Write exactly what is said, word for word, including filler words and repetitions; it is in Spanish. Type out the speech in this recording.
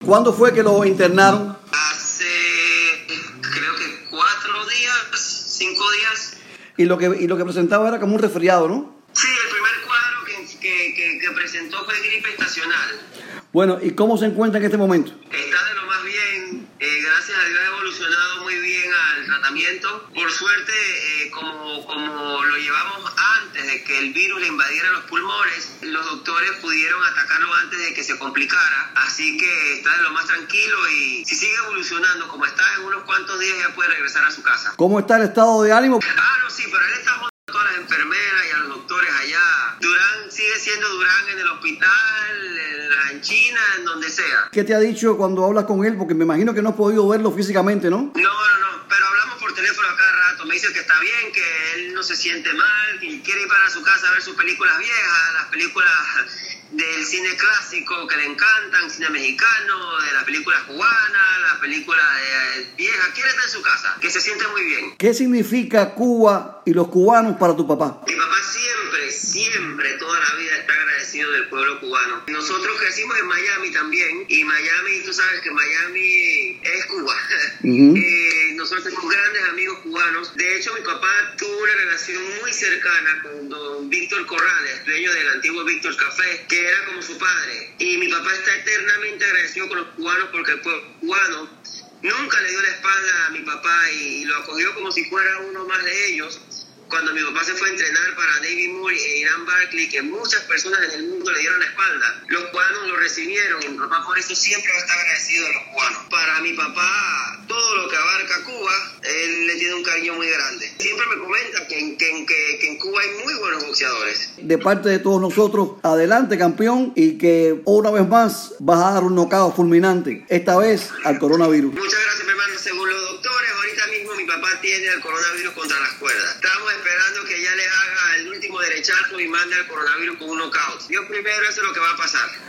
¿Cuándo fue que lo internaron? Hace, creo que cuatro días, cinco días. Y lo que, y lo que presentaba era como un resfriado, ¿no? Sí, el primer cuadro que, que, que, que presentó fue gripe estacional. Bueno, ¿y cómo se encuentra en este momento? Está de lo más bien, eh, gracias a Dios ha evolucionado muy bien al tratamiento. Por suerte, eh, como, como lo llevamos antes de que el virus le invadiera los pulmones, los doctores pudieron atacarlo antes de que se complicara. Así que está de lo más tranquilo y si sigue evolucionando como está, en unos cuantos días ya puede regresar a su casa. ¿Cómo está el estado de ánimo? Ah, no, sí, pero él está junto a todas las enfermeras y a los doctores allá. Durán sigue siendo Durán en el hospital, en, en China, en donde sea. ¿Qué te ha dicho cuando hablas con él? Porque me imagino que no has podido verlo físicamente, ¿no? No, no, no, pero hablamos por teléfono a cada rato. Me dice que está bien, que él no se siente mal, que quiere ir para su casa a ver sus películas viejas, las películas del cine clásico que le encantan, cine mexicano, de las películas cubanas, las películas eh, viejas. Quiere estar en su casa, que se siente muy bien. ¿Qué significa Cuba y los cubanos para tu papá? Mi papá siempre, siempre, toda la vida está agradecido del pueblo cubano. Nosotros crecimos en Miami también, y Miami, tú sabes que Miami es Cuba. Uh-huh. eh, nosotros tenemos grandes amigos cubanos. De hecho, mi papá tuvo una relación muy cercana con don Víctor Corrales, dueño del antiguo Víctor Café, que era como su padre. Y mi papá está eternamente agradecido con los cubanos porque el pueblo cubano nunca le dio la espalda a mi papá y lo acogió como si fuera uno más de ellos. Cuando mi papá se fue a entrenar para David Moore e Irán Barkley, que muchas personas en el mundo le dieron la espalda, los cubanos lo recibieron y mi papá por eso siempre va a estar agradecido de los cubanos. Para mi papá, todo lo que abarca Cuba, él le tiene un cariño muy grande. Siempre me comenta que, que, que, que en Cuba hay muy buenos boxeadores. De parte de todos nosotros, adelante campeón, y que una vez más vas a dar un knockout fulminante, esta vez al coronavirus. Muchas gracias, mi hermano. Según los doctores, ahorita mismo mi papá tiene el coronavirus contra las cuerdas. Estamos esperando que ya le haga el último derechazo y mande al coronavirus con un knockout. Dios primero, eso es lo que va a pasar.